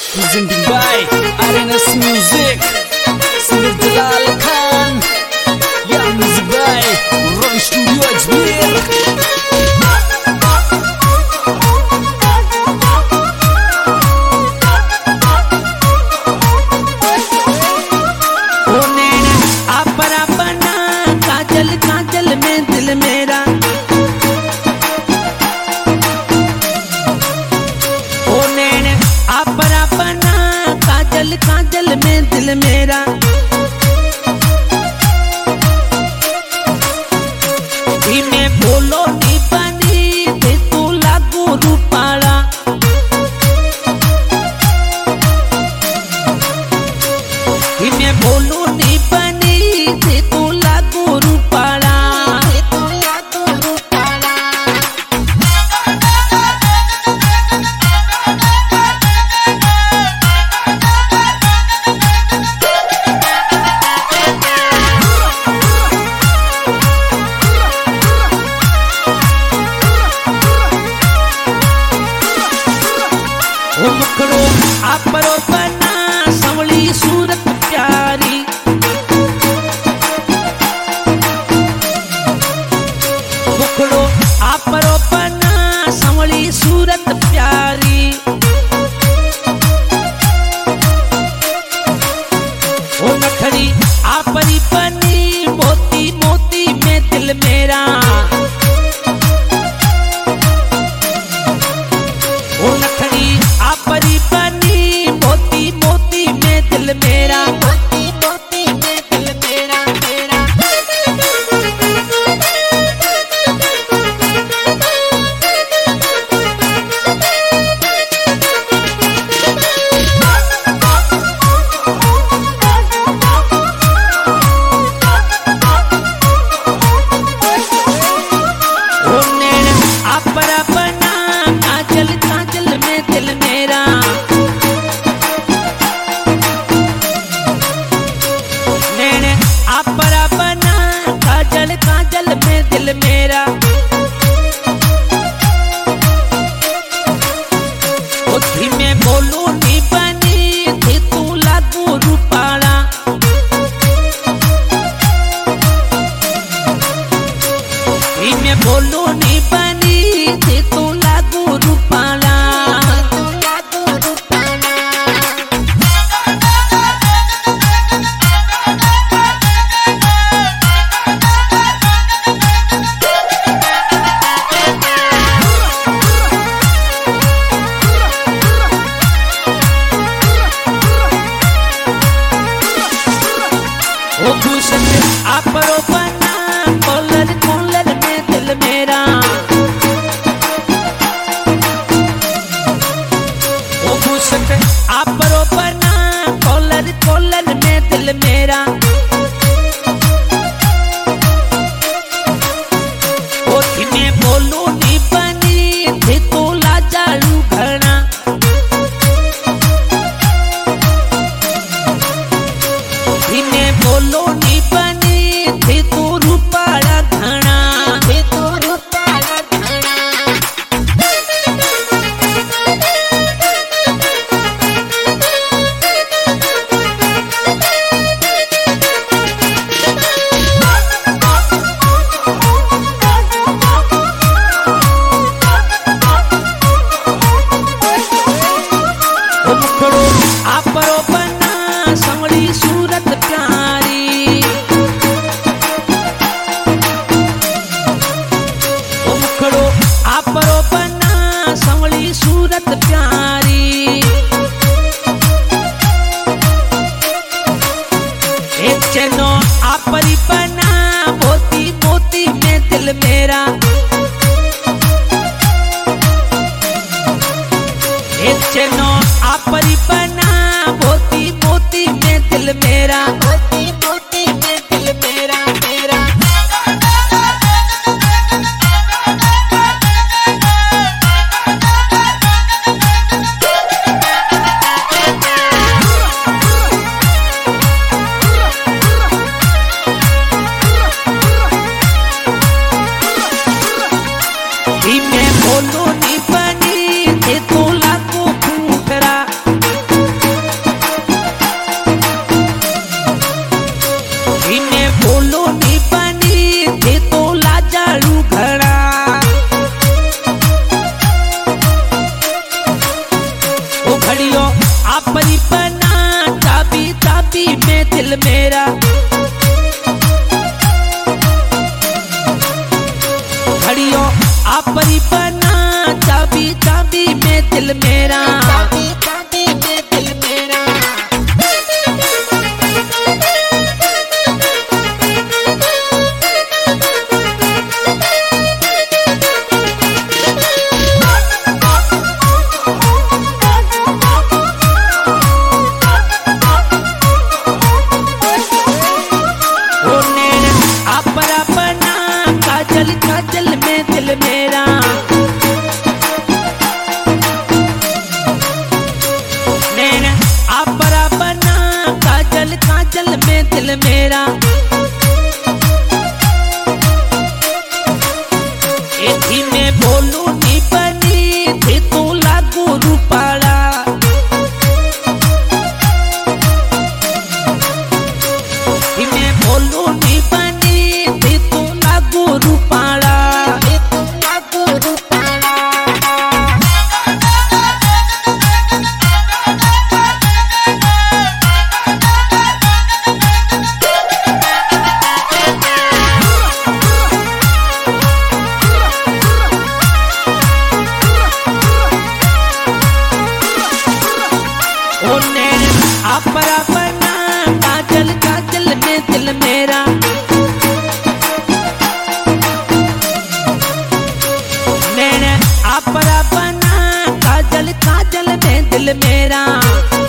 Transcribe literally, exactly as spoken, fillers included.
Presenting by R N S Music, Samir Jalal Khan. Yeah, music by Roy Studio Ajmer. काजल में दिल मेरा धीमे बोलो नी बनी थे तू लागू रूपाला धीमे बोलो नी बनी थे तू लागू रूपाला मुखड़ो आपरो बना संवली सूरत प्यारी मुखड़ो आपरो बना संवली सूरत प्यारी ओ नखरी आपरी बनी मोती मोती में दिल मेरा ओ नखरी आपरी बनी मोती मोती में दिल मेरा मोती मोती में दिल मेरा मेरा ओ नैन आपरा बना काजल काजल में दिल मेरा नैने आपरा बना काजल काजल में दिल मेरा ओ धीमे बोलो नी बनी थे तू लागू रूपाला धीमे बोलो नी बनी थे तू लागू रूपाला ओ भूषण आपरो बना कॉलर कॉलर में दिल मेरा ओ भूषण आपरो बना कॉलर कॉलर में दिल मेरा ओ धीमे बोलो नी बनी थे तो लाजालू घना धीमे बोलो नी बनी थे तो रूपाला घना थे तो रूपाला घना ओ मुखड़ो आपरो बना संवली सूरत प्यारी ओ मुखड़ो आपरो बना संवली सूरत प्यारी एक चनो आपरी बना मोती मोती में दिल मेरा एक चनो आपरी बना मोती मोती में दिल मेरा मोती मोती में दिल मेरा मेरा धीमे बोलो नी बनी थे तो लागू फूकरा दिल मेरा। घड़ियों आपरी बना चाबी चाबी में दिल मेरा। काजल काजल में दिल मेरा। नैना आपरा बना काजल काजल में दिल मेरा। एथी में बोलू नी बनी थी तू लागू रूपाड़ा। एथी में बोलू नी बनी थी तू लागू रूपाड़ा। आपरा बना काजल काजल में दिल मेरा। नैना आपरा बना काजल काजल में दिल मेरा।